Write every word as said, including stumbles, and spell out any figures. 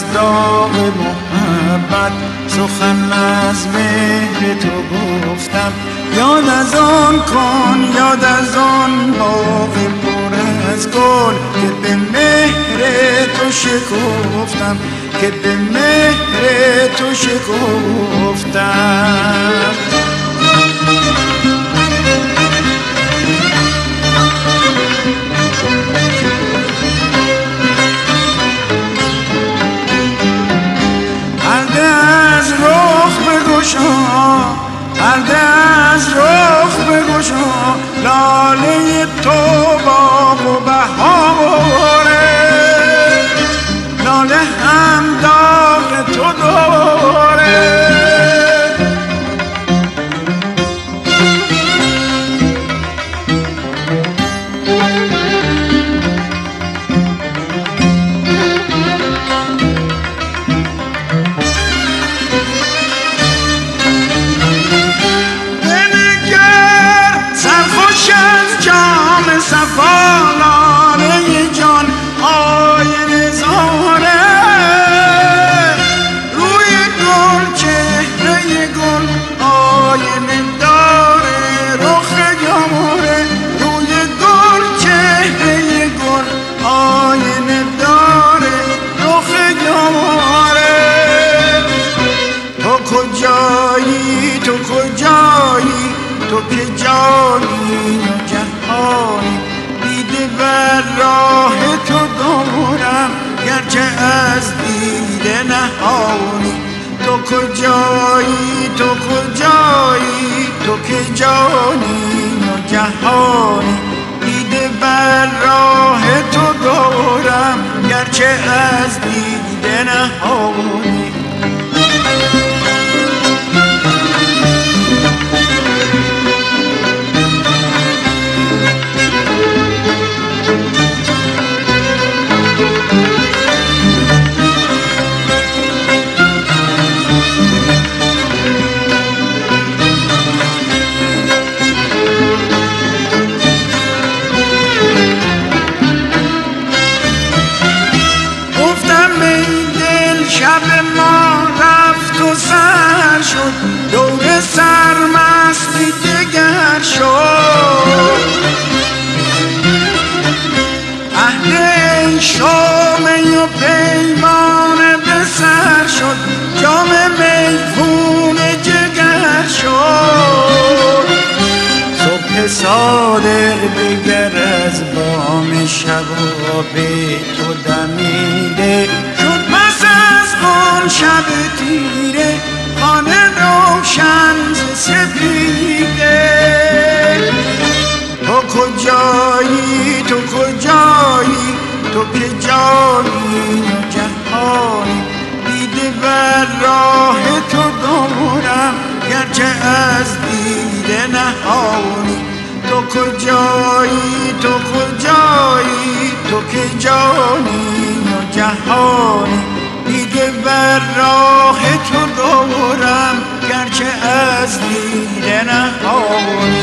داغ محبت سخن از مهر تو گفتم. یاد از آن کن، یاد از آن باغ پر از گل که به مهر تو شکفتم، که به مهر تو شکفتم. پرده از رخ بگشا، لاله تو باغ و بهاره، لاله هم داغ تو داره. تو که جانی و جهانی، دیده بر راه تو دارم گرچه از دیده نهانی. تو کجایی، تو کجایی، تو که جانی و جهانی، دیده بر راه تو دارم گرچه از دیده نهانی. شب ما رفت و سر شد، دور سرمستی دگر شد. عهد شام و پیمان به سر شد، جام میخون جگر شد. صبح صادق بگر از بام شباب تو دمیده شد. پس از آن شب تیره خانه روشن ز سپیده. تو کجایی، تو کجایی، تو که جانی و جهانی، دیده بر راه تو دارم گرچه از دیده نهانی. تو کجایی، تو کجایی، تو که جانی و جهانی، دیده بر راه تو دارم گرچه از دیده نهانی.